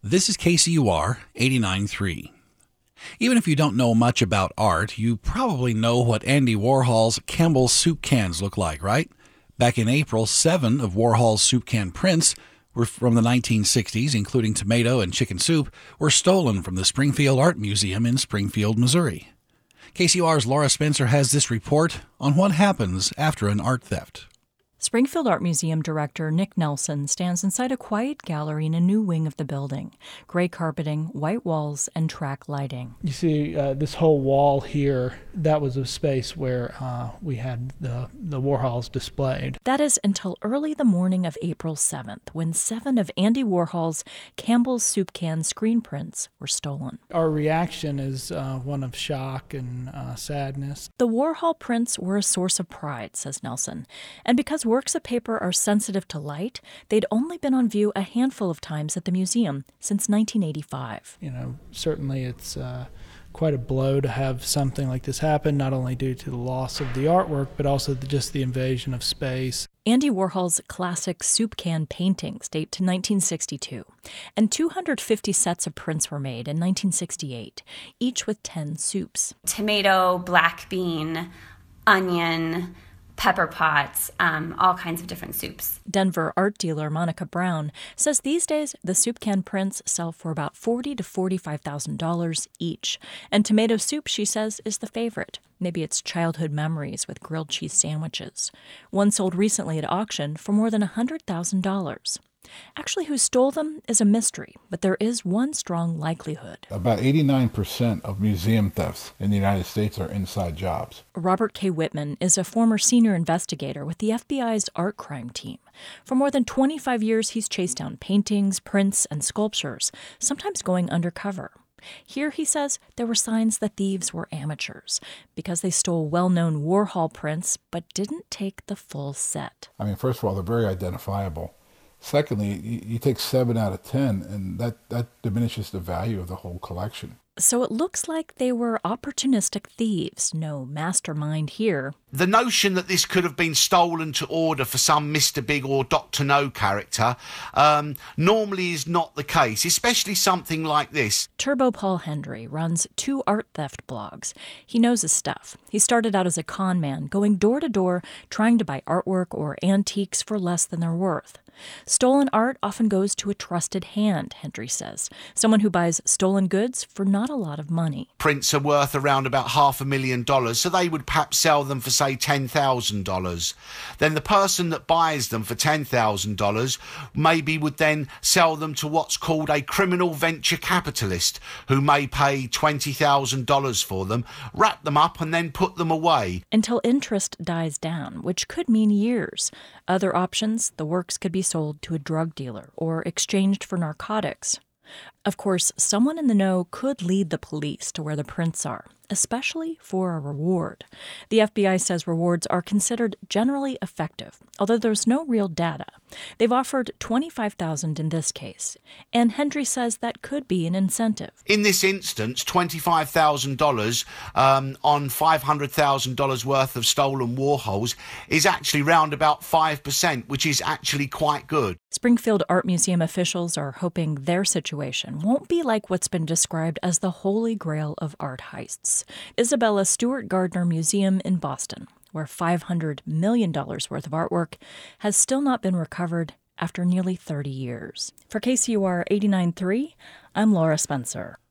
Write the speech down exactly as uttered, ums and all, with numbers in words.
This is K C U R eighty-nine point three. Even if you don't know much about art, you probably know what Andy Warhol's Campbell's soup cans look like, right? Back in April, seven of Warhol's soup can prints were from the nineteen sixties, including tomato and chicken soup, were stolen from the Springfield Art Museum in Springfield, Missouri. K C U R's Laura Spencer has this report on what happens after an art theft. Springfield Art Museum director Nick Nelson stands inside a quiet gallery in a new wing of the building. Gray carpeting, white walls, and track lighting. You see uh, this whole wall here, that was a space where uh, we had the, the Warhols displayed. That is until early the morning of April seventh, when seven of Andy Warhol's Campbell's soup can screen prints were stolen. Our reaction is uh, one of shock and uh, sadness. The Warhol prints were a source of pride, says Nelson, and because works of paper are sensitive to light, they'd only been on view a handful of times at the museum since nineteen eighty-five. You know, certainly it's uh, quite a blow to have something like this happen, not only due to the loss of the artwork, but also the, just the invasion of space. Andy Warhol's classic soup can paintings date to nineteen sixty-two, and two hundred fifty sets of prints were made in nineteen sixty-eight, each with ten soups. Tomato, black bean, onion, pepper pots, um, all kinds of different soups. Denver art dealer Monica Brown says these days the soup can prints sell for about forty thousand to forty-five thousand dollars each. And tomato soup, she says, is the favorite. Maybe it's childhood memories with grilled cheese sandwiches. One sold recently at auction for more than one hundred thousand dollars. Actually, who stole them is a mystery, but there is one strong likelihood. About eighty-nine percent of museum thefts in the United States are inside jobs. Robert K. Whitman is a former senior investigator with the F B I's art crime team. For more than twenty-five years, he's chased down paintings, prints, and sculptures, sometimes going undercover. Here, he says, there were signs that thieves were amateurs because they stole well-known Warhol prints but didn't take the full set. I mean, first of all, they're very identifiable. Secondly, you, you take seven out of ten, and that, that diminishes the value of the whole collection. So it looks like they were opportunistic thieves. No mastermind here. The notion that this could have been stolen to order for some Mister Big or Doctor No character um, normally is not the case, especially something like this. Turbo Paul Hendry runs two art theft blogs. He knows his stuff. He started out as a con man, going door to door, trying to buy artwork or antiques for less than they're worth. Stolen art often goes to a trusted hand, Hendry says, someone who buys stolen goods for not a lot of money. Prints are worth around about half a million dollars, so they would perhaps sell them for, say, ten thousand dollars. Then the person that buys them for ten thousand dollars maybe would then sell them to what's called a criminal venture capitalist, who may pay twenty thousand dollars for them, wrap them up and then put them away. Until interest dies down, which could mean years. Other options, the works could be sold to a drug dealer or exchanged for narcotics. Of course, someone in the know could lead the police to where the prints are, especially for a reward. The F B I says rewards are considered generally effective, although there's no real data. They've offered twenty-five thousand dollars in this case, and Hendry says that could be an incentive. In this instance, twenty-five thousand dollars um, on five hundred thousand dollars worth of stolen Warhols is actually round about five percent, which is actually quite good. Springfield Art Museum officials are hoping their situation won't be like what's been described as the holy grail of art heists. Isabella Stewart Gardner Museum in Boston, where five hundred million dollars worth of artwork has still not been recovered after nearly thirty years. For K C U R eighty-nine point three, I'm Laura Spencer.